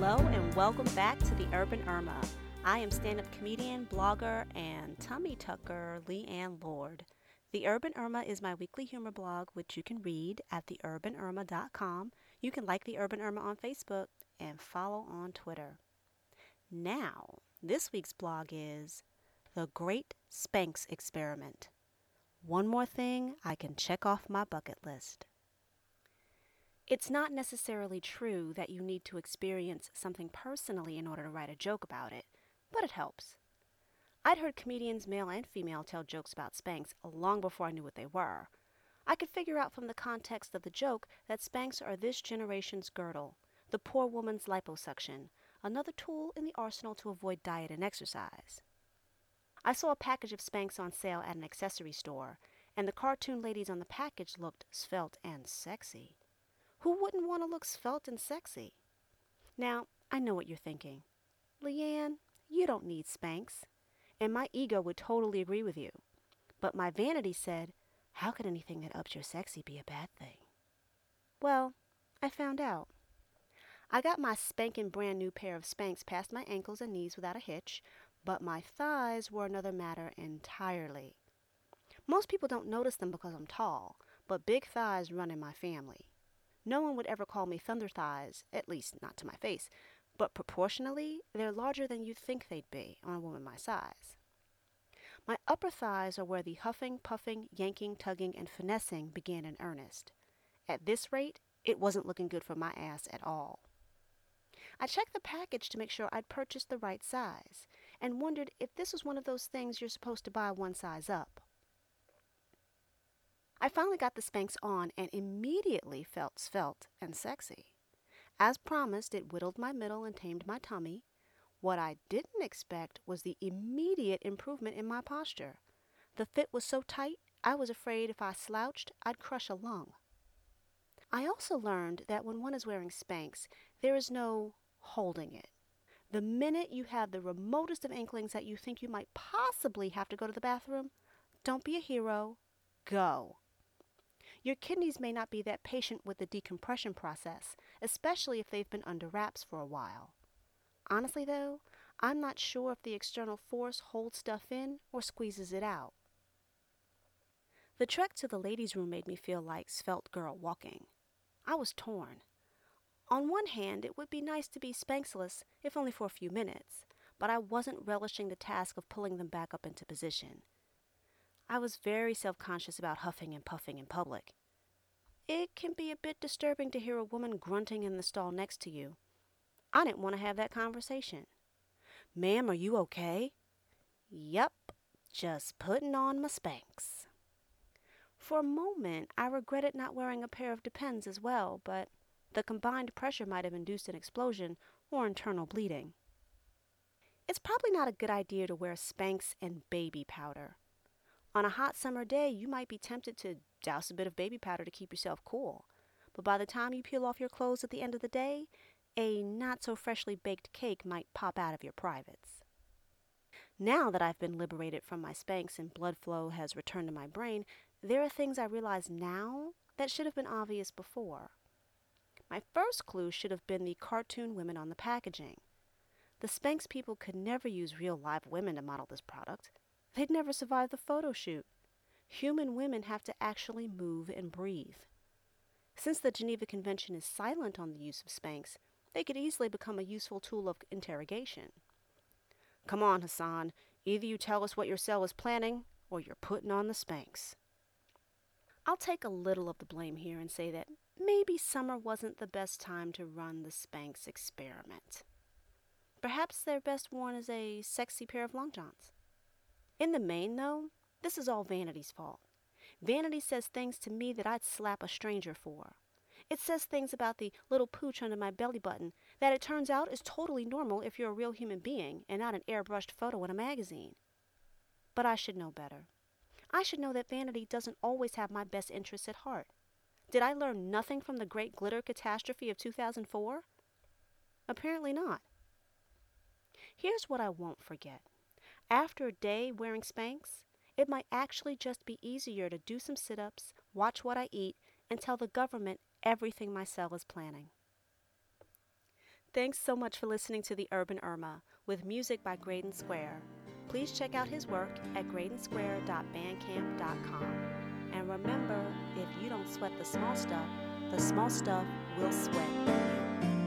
Hello and welcome back to the Urban Irma. I am stand-up comedian, blogger, and tummy tucker Leanne Lord. The Urban Irma is my weekly humor blog, which you can read at theurbanirma.com. You can like the Urban Irma on Facebook and follow on Twitter. Now, this week's blog is The Great Spanx Experiment. One more thing I can check off my bucket list. It's not necessarily true that you need to experience something personally in order to write a joke about it, but it helps. I'd heard comedians, male and female, tell jokes about Spanx long before I knew what they were. I could figure out from the context of the joke that Spanx are this generation's girdle, the poor woman's liposuction, another tool in the arsenal to avoid diet and exercise. I saw a package of Spanx on sale at an accessory store, and the cartoon ladies on the package looked svelte and sexy. Who wouldn't want to look svelte and sexy? Now, I know what you're thinking. Leanne, you don't need Spanx. And my ego would totally agree with you. But my vanity said, how could anything that ups your sexy be a bad thing? Well, I found out. I got my spanking brand new pair of Spanx past my ankles and knees without a hitch, but my thighs were another matter entirely. Most people don't notice them because I'm tall, but big thighs run in my family. No one would ever call me thunder thighs, at least not to my face, but proportionally, they're larger than you'd think they'd be on a woman my size. My upper thighs are where the huffing, puffing, yanking, tugging, and finessing began in earnest. At this rate, it wasn't looking good for my ass at all. I checked the package to make sure I'd purchased the right size, and wondered if this was one of those things you're supposed to buy one size up. I finally got the Spanx on and immediately felt svelte and sexy. As promised, it whittled my middle and tamed my tummy. What I didn't expect was the immediate improvement in my posture. The fit was so tight, I was afraid if I slouched, I'd crush a lung. I also learned that when one is wearing Spanx, there is no holding it. The minute you have the remotest of inklings that you think you might possibly have to go to the bathroom, don't be a hero, go. Your kidneys may not be that patient with the decompression process, especially if they've been under wraps for a while. Honestly, though, I'm not sure if the external force holds stuff in or squeezes it out. The trek to the ladies' room made me feel like svelte girl walking. I was torn. On one hand, it would be nice to be Spanxless, if only for a few minutes, but I wasn't relishing the task of pulling them back up into position. I was very self-conscious about huffing and puffing in public. It can be a bit disturbing to hear a woman grunting in the stall next to you. I didn't want to have that conversation. Ma'am, are you okay? Yup, just putting on my Spanx. For a moment, I regretted not wearing a pair of Depends as well, but the combined pressure might have induced an explosion or internal bleeding. It's probably not a good idea to wear Spanx and baby powder. On a hot summer day, you might be tempted to douse a bit of baby powder to keep yourself cool. But by the time you peel off your clothes at the end of the day, a not-so-freshly baked cake might pop out of your privates. Now that I've been liberated from my Spanx and blood flow has returned to my brain, there are things I realize now that should have been obvious before. My first clue should have been the cartoon women on the packaging. The Spanx people could never use real live women to model this product. They'd never survive the photo shoot. Human women have to actually move and breathe. Since the Geneva Convention is silent on the use of Spanx, they could easily become a useful tool of interrogation. Come on, Hassan. Either you tell us what your cell is planning, or you're putting on the Spanx. I'll take a little of the blame here and say that maybe summer wasn't the best time to run the Spanx experiment. Perhaps they're best worn as a sexy pair of long johns. In the main, though, this is all Vanity's fault. Vanity says things to me that I'd slap a stranger for. It says things about the little pooch under my belly button that it turns out is totally normal if you're a real human being and not an airbrushed photo in a magazine. But I should know better. I should know that Vanity doesn't always have my best interests at heart. Did I learn nothing from the great glitter catastrophe of 2004? Apparently not. Here's what I won't forget. After a day wearing Spanx, it might actually just be easier to do some sit-ups, watch what I eat, and tell the government everything my cell is planning. Thanks so much for listening to The Urban Irma with music by Graydon Square. Please check out his work at graydonsquare.bandcamp.com. And remember, if you don't sweat the small stuff will sweat you.